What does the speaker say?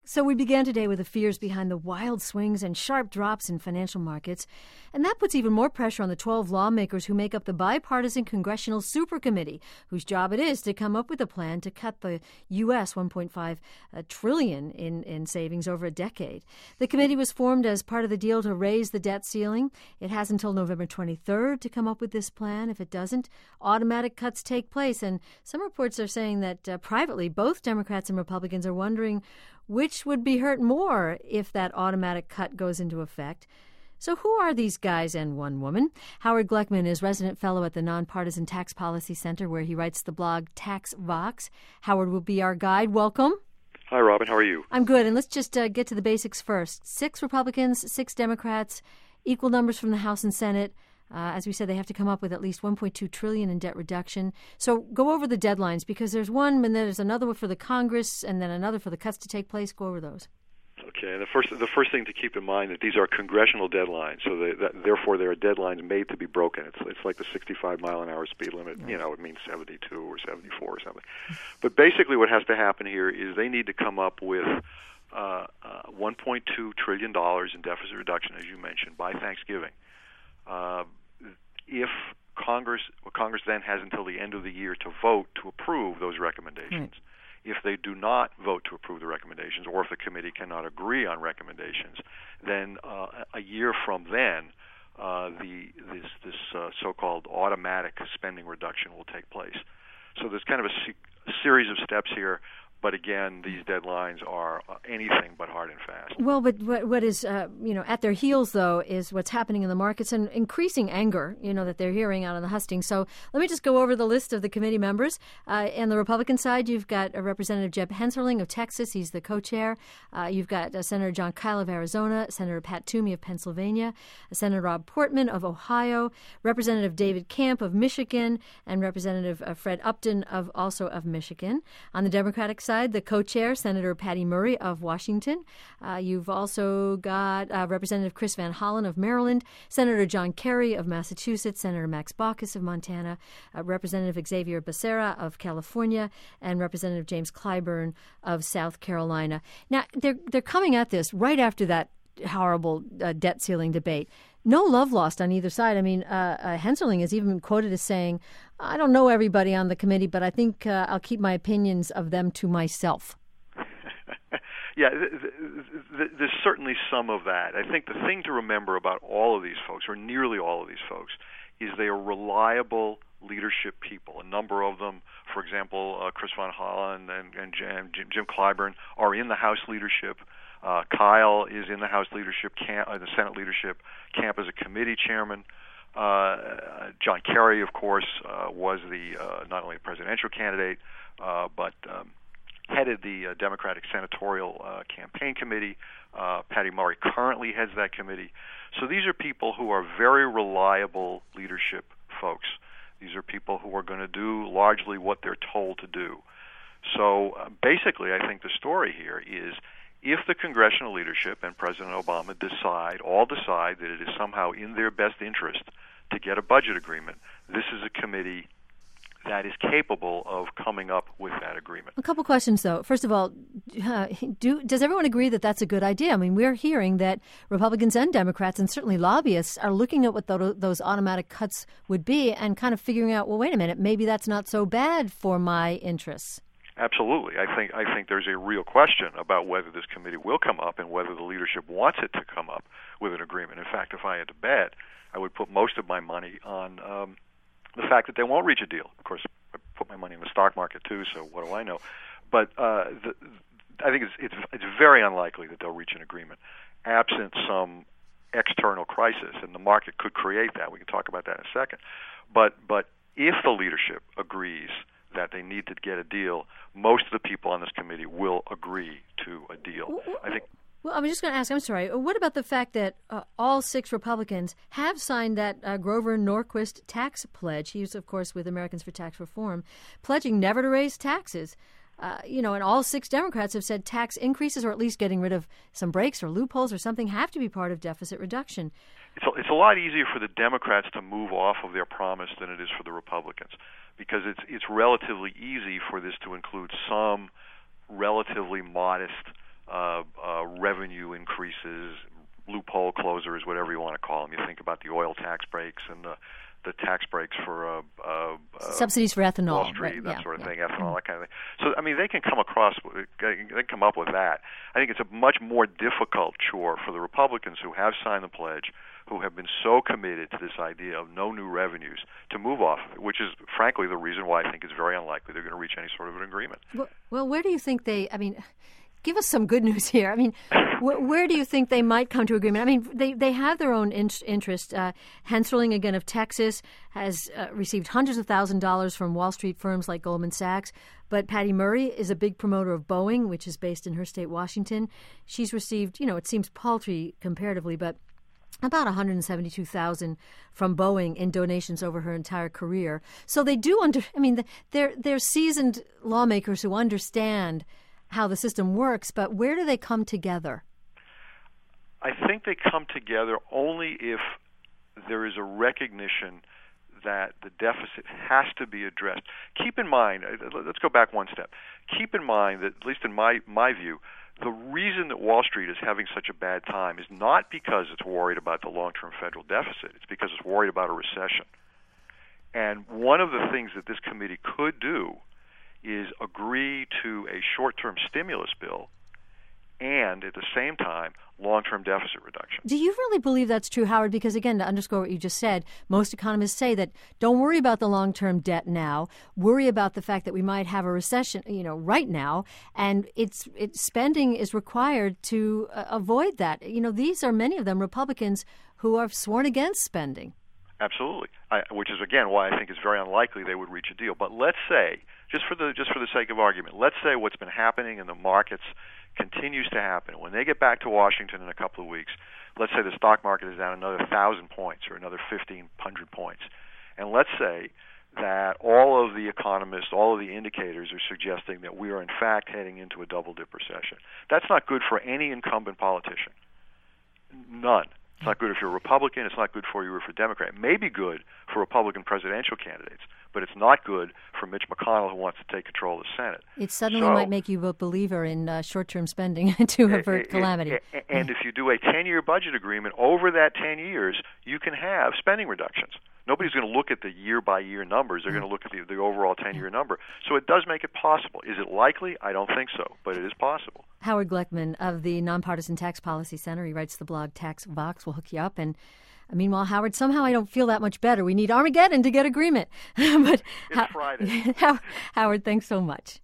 So we began today with the fears behind the wild swings and sharp drops in financial markets. And that puts even more pressure on the 12 lawmakers who make up the bipartisan Congressional Supercommittee, whose job it is to come up with a plan to cut the U.S. $1.5 trillion in savings over a decade. The committee was formed as part of the deal to raise the debt ceiling. It has until November 23rd to come up with this plan. If it doesn't, automatic cuts take place. And some reports are saying that privately, both Democrats and Republicans are wondering which would be hurt more if that automatic cut goes into effect. So who are these guys and one woman? Howard Gleckman is resident fellow at the Nonpartisan Tax Policy Center, where he writes the blog Tax Vox. Howard will be our guide. Welcome. Hi, Robin. How are you? I'm good. And let's just get to the basics first. 6 Republicans, 6 Democrats, equal numbers from the House and Senate. As we said, they have to come up with at least $1.2 trillion in debt reduction. So go over the deadlines, because there's one, and then there's another one for the Congress, and then another for the cuts to take place. Go over those. Okay. The first thing to keep in mind that these are congressional deadlines, so therefore there are deadlines made to be broken. It's like the 65-mile-an-hour speed limit. You know, it means 72 or 74 or something. But basically, what has to happen here is they need to come up with $1.2 trillion in deficit reduction, as you mentioned, by Thanksgiving. If Congress then has until the end of the year to vote to approve those recommendations. Right. If they do not vote to approve the recommendations, or if the committee cannot agree on recommendations, then a year from then, this so-called automatic spending reduction will take place. So there's kind of a series of steps here. But again, these deadlines are anything but hard and fast. Well, but what is, at their heels, though, is what's happening in the markets and increasing anger, that they're hearing out on the hustings. So let me just go over the list of the committee members. On the Republican side, you've got Representative Jeb Hensarling of Texas. He's the co-chair. You've got Senator Jon Kyl of Arizona, Senator Pat Toomey of Pennsylvania, Senator Rob Portman of Ohio, Representative David Camp of Michigan, and Representative Fred Upton also of Michigan. On the Democratic side, the co-chair, Senator Patty Murray of Washington. You've also got Representative Chris Van Hollen of Maryland, Senator John Kerry of Massachusetts, Senator Max Baucus of Montana, Representative Xavier Becerra of California, and Representative James Clyburn of South Carolina. Now, they're coming at this right after that horrible debt ceiling debate. No love lost on either side. I mean, Hensarling is even quoted as saying, I don't know everybody on the committee, but I think I'll keep my opinions of them to myself. Yeah, there's certainly some of that. I think the thing to remember about all of these folks, or nearly all of these folks, is they are reliable leadership people. A number of them, for example, Chris Van Hollen and Jim Clyburn, are in the House leadership. Kyle is in the House leadership, the Senate leadership. Camp is a committee chairman. John Kerry, of course, was the not only a presidential candidate, but headed the Democratic Senatorial Campaign Committee. Patty Murray currently heads that committee. So these are people who are very reliable leadership folks. These are people who are going to do largely what they're told to do. So basically, I think the story here is, if the congressional leadership and President Obama all decide that it is somehow in their best interest to get a budget agreement, this is a committee that is capable of coming up with that agreement. A couple questions, though. First of all, does everyone agree that that's a good idea? I mean, we're hearing that Republicans and Democrats, and certainly lobbyists, are looking at what those automatic cuts would be and kind of figuring out, well, wait a minute, maybe that's not so bad for my interests. Absolutely. I think there's a real question about whether this committee will come up and whether the leadership wants it to come up with an agreement. In fact, if I had to bet, I would put most of my money on the fact that they won't reach a deal. Of course, I put my money in the stock market too, so what do I know? But I think it's very unlikely that they'll reach an agreement, absent some external crisis, and the market could create that. We can talk about that in a second. But if the leadership agrees that they need to get a deal, most of the people on this committee will agree to a deal. I think. Well, I was just going to ask, I'm sorry, what about the fact that all 6 Republicans have signed that Grover Norquist tax pledge? He's, of course, with Americans for Tax Reform, pledging never to raise taxes. And all 6 Democrats have said tax increases, or at least getting rid of some breaks or loopholes or something, have to be part of deficit reduction. It's a lot easier for the Democrats to move off of their promise than it is for the Republicans, because it's relatively easy for this to include some relatively modest increases, loophole closers, whatever you want to call them. You think about the oil tax breaks and the tax breaks for subsidies for ethanol, Wall Street, right? that sort of thing, ethanol, that kind of thing. So, I mean, they can come up with that. I think it's a much more difficult chore for the Republicans who have signed the pledge, who have been so committed to this idea of no new revenues, to move off of it, which is, frankly, the reason why I think it's very unlikely they're going to reach any sort of an agreement. Well, where do you think give us some good news here. I mean, where do you think they might come to agreement? I mean, they have their own interest. Hensarling, again, of Texas, has received hundreds of thousands of dollars from Wall Street firms like Goldman Sachs. But Patty Murray is a big promoter of Boeing, which is based in her state, Washington. She's received, it seems paltry comparatively, but about $172,000 from Boeing in donations over her entire career. So they do they're seasoned lawmakers who understand how the system works, but where do they come together? I think they come together only if there is a recognition that the deficit has to be addressed. Keep in mind, let's go back one step. Keep in mind that, at least in my view, the reason that Wall Street is having such a bad time is not because it's worried about the long-term federal deficit. It's because it's worried about a recession. And one of the things that this committee could do is agree to a short-term stimulus bill and, at the same time, long-term deficit reduction. Do you really believe that's true, Howard? Because, again, to underscore what you just said, most economists say that don't worry about the long-term debt now. Worry about the fact that we might have a recession, right now, and spending is required to avoid that. These are, many of them, Republicans who are sworn against spending. Absolutely, which is, again, why I think it's very unlikely they would reach a deal. But let's say, just for the sake of argument, let's say what's been happening in the markets continues to happen. When they get back to Washington in a couple of weeks, let's say the stock market is down another 1,000 points or another 1,500 points. And let's say that all of the economists, all of the indicators are suggesting that we are in fact heading into a double-dip recession. That's not good for any incumbent politician. None. It's not good if you're a Republican. It's not good for you if you're a Democrat. It may be good for Republican presidential candidates, but it's not good for Mitch McConnell, who wants to take control of the Senate. It suddenly might make you a believer in short-term spending to avert calamity. And if you do a 10-year budget agreement, over that 10 years, you can have spending reductions. Nobody's going to look at the year-by-year numbers. They're going to look at the overall 10-year number. So it does make it possible. Is it likely? I don't think so, but it is possible. Howard Gleckman of the Nonpartisan Tax Policy Center. He writes the blog Tax Vox. We'll hook you up. And meanwhile, Howard, somehow I don't feel that much better. We need Armageddon to get agreement. But it's Friday. Howard, thanks so much.